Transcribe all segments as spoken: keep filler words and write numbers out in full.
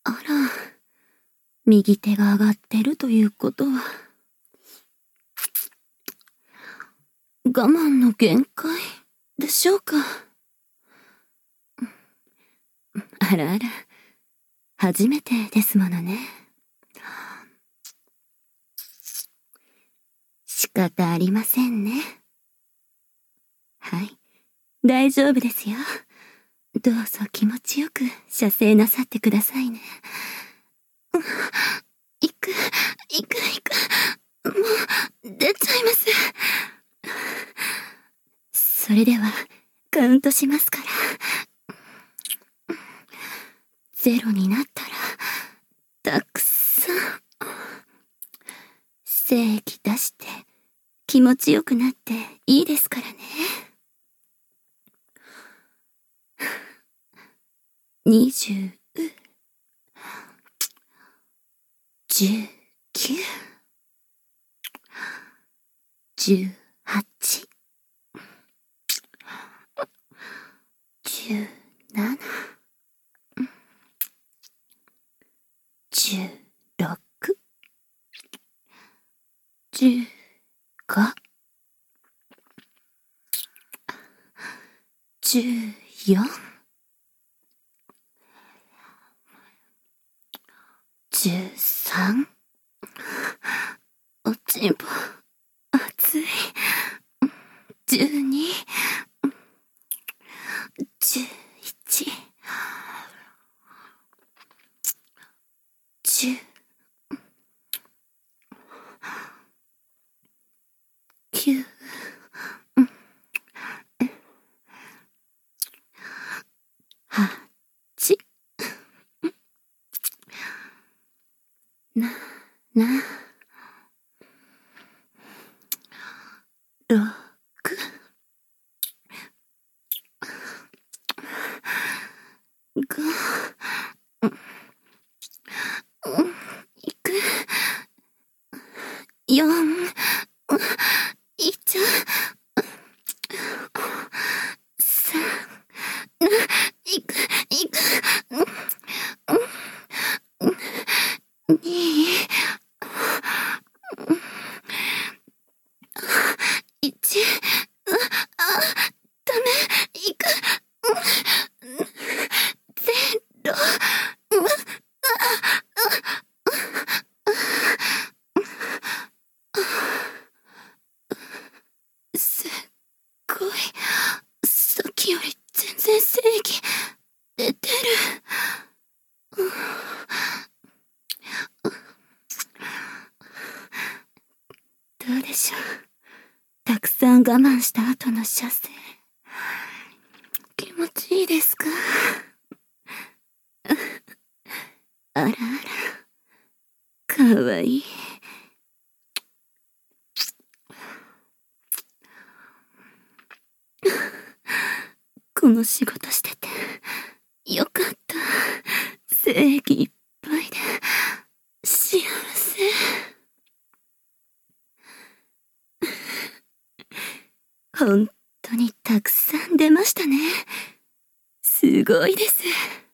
あら、右手が上がってるということは、我慢の限界でしょうか。あらあら、初めてですものね。仕方ありませんね。はい、大丈夫ですよ。どうぞ気持ちよく射精なさってくださいね。行く、行く、行く。もう、出ちゃいます。それでは、カウントしますから。ゼロになったら、たくさん、精液出して、気持ちよくなっていいですからね。二十、十九、十八、十七、十六、十五、十四、十三、おちんぽ、熱い。十二、十一、十、九、八、な、な、六、五、いく、四、いっちゃう、三、いく、いく、二、一、あ、ダメ、いく、ゼロ、すっごい、さっきより全然精液出てる。どうでしょう。たくさん我慢した後の射精、気持ちいいですか？あらあら、かわいい。この仕事しててよかった。精液いっぱいで幸せ。本当にたくさん出ましたね。すごいです。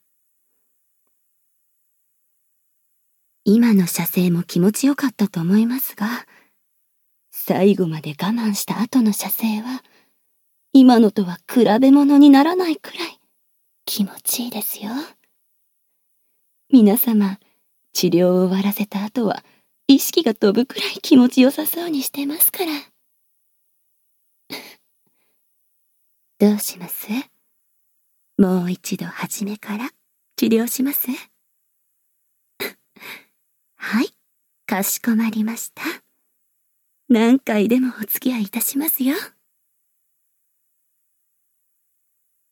今の射精も気持ちよかったと思いますが、最後まで我慢した後の射精は、今のとは比べ物にならないくらい気持ちいいですよ。皆様、治療を終わらせた後は、意識が飛ぶくらい気持ちよさそうにしてますから。どうします？もう一度初めから治療します？はい、かしこまりました。何回でもお付き合いいたしますよ。